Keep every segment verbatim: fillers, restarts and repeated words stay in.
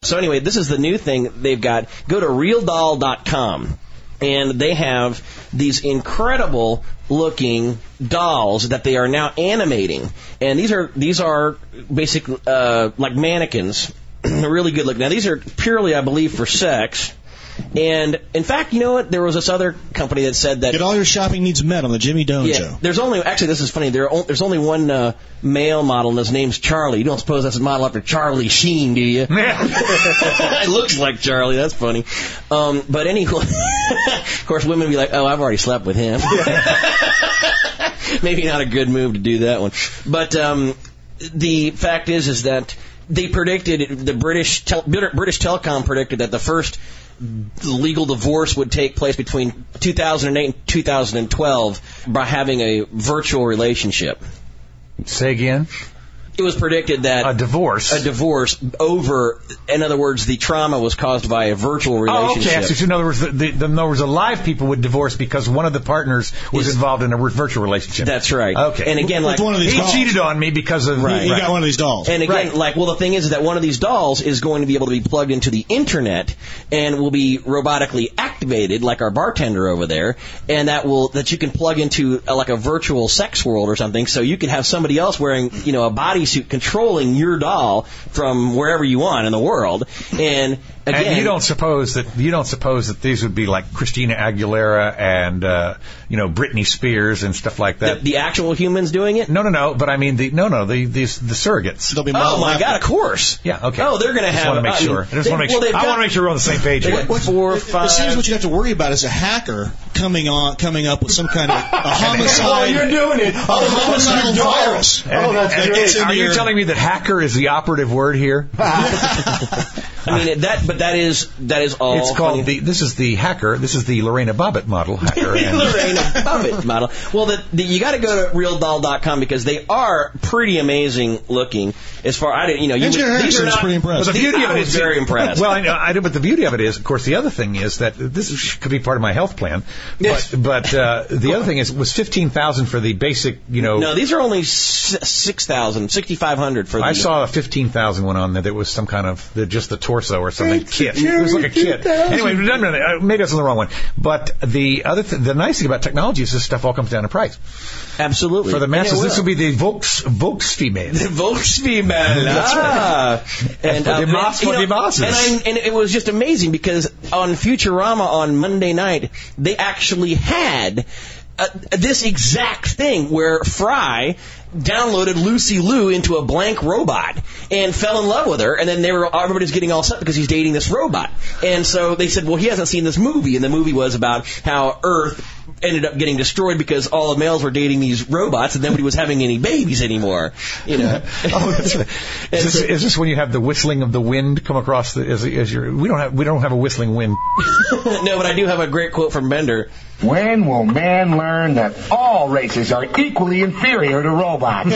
So anyway, this is the new thing they've got. Go to real doll dot com, and they have these incredible looking dolls that they are now animating. And these are these are basically uh, like mannequins, really good looking. Now these are purely, I believe, for sex. And, in fact, you know what? There was this other company that said that... Get all your shopping needs met on the Jimmy Doan yeah, Show. There's only... Actually, this is funny. There are, there's only one uh, male model, and his name's Charlie. You don't suppose that's a model after Charlie Sheen, do you? It looks like Charlie. That's funny. Um, but anyway... of course, women be like, oh, I've already slept with him. Maybe not a good move to do that one. But um, the fact is, is that they predicted... The British, tel- British Telecom predicted that the first... legal divorce would take place between two thousand eight and two thousand twelve by having a virtual relationship. Say again? It was predicted that... A divorce? A divorce over... In other words, the trauma was caused by a virtual relationship. Oh, okay. So in other words, the, the, the, in other words, the live people would divorce because one of the partners was Is, involved in a virtual relationship. That's right. Okay. And again, like... One of these he dolls. cheated on me because of... Right. He right. got one of these dolls. And again, right. like, well, the thing is that one of these dolls is going to be able to be plugged into the internet and will be robotically activated, like our bartender over there, and that will that you can plug into a, like a virtual sex world or something, so you can have somebody else wearing, you know, a bodysuit controlling your doll from wherever you want in the world. And again, and you don't suppose that you don't suppose that these would be like Christina Aguilera and uh, you know Britney Spears and stuff like that. The, the actual humans doing it? No, no, no. But I mean, the no, no, the these the surrogates. They'll be oh my God! Of course. Yeah. Okay. Oh, they're going to have. I want to make I sure. mean, I just they, want to make well, sure. I got, want to make sure we're on the same page here. What, four, it, five. it seems what you have to worry about is a hacker coming on, coming up with some kind of a homicide. Oh, you're doing it. A Oh, homicidal virus. Oh, that's And- great. Are you your- telling me that hacker is the operative word here? I mean that, but that is that is all. It's called funny. the. This is the hacker. This is the Lorena Bobbitt model hacker. and- Lorena Bobbitt model. Well, the, the, you got to go to real doll dot com because they are pretty amazing looking. As far I didn't, you know, you Engineer would, these are Harrison's not. pretty impressed. But the beauty I of it was is very impressed. Well, I know, I do, but the beauty of it is, of course, the other thing is that this is, could be part of my health plan. Yes. But, but uh, the other thing is, it was fifteen thousand for the basic, you know. No, these are only six thousand, sixty five hundred for. I the, saw a fifteen thousand one on there. That was some kind of the, just the torso or something kit. It was like a kit. Anyway, no, no, no, maybe I was on the wrong one. But the other, th- the nice thing about technology is this stuff all comes down in price. Absolutely. For the masses, will. this will be the Volks Volksfemale. The Volksfemale. That's right. And, For the um, mas- and, for you the know, masses. and, I, and it was just amazing because on Futurama on Monday night, they actually had uh, this exact thing where Fry downloaded Lucy Liu into a blank robot and fell in love with her, and then they were everybody's getting all upset because he's dating this robot. And so they said, well, he hasn't seen this movie, and the movie was about how Earth ended up getting destroyed because all the males were dating these robots, and nobody was having any babies anymore. You know. Oh, that's right. Is this, is this when you have the whistling of the wind come across the? As, as your, we don't have we don't have a whistling wind. No, but I do have a great quote from Bender. When will man learn that all races are equally inferior to robots?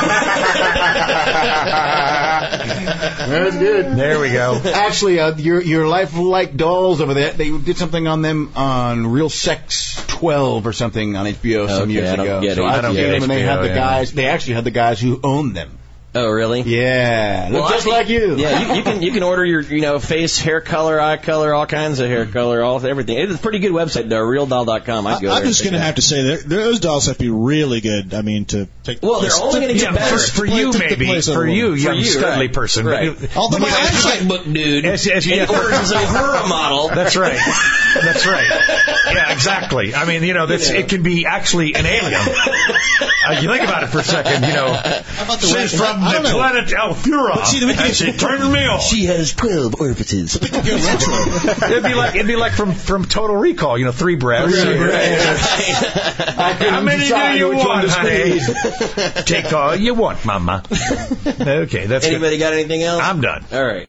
That's good. There we go. Actually, uh, your your lifelike dolls over there, they did something on them on Real Sex twelve or something on H B O some Okay, years I don't ago. get it. So I I don't get get them, and they H B O, had the yeah. guys. They actually had the guys who owned them. Oh, really? Yeah, Well, look just I- like you. Yeah, you, you can you can order your you know face, hair color, eye color, all kinds of hair color, all everything. It's a pretty good website, though. real doll dot com. I'd go I, I'm there just and going to check it have to say that those dolls have to be really good. I mean, to take. Well, they're only going to get Yeah, better. for, for Play- you took the maybe place of for a you, woman. young you, studly right. person. Right. But, Although When my you're a eyesight- comic book dude As- as you- and orders over a model. That's right. That's right. Yeah, exactly. I mean, you know, that's, You know. it can be actually an alien. Uh, you think about it for a second, you know. about the She's way- from I the don't know. planet Althura. see, we can- and she turned me on. She has twelve orifices. Get retro. It'd be like it'd be like from, from Total Recall, you know, three breaths. How many do you want, honey? Take all you want, Mama. Okay, that's Anybody good. got anything else? I'm done. All right.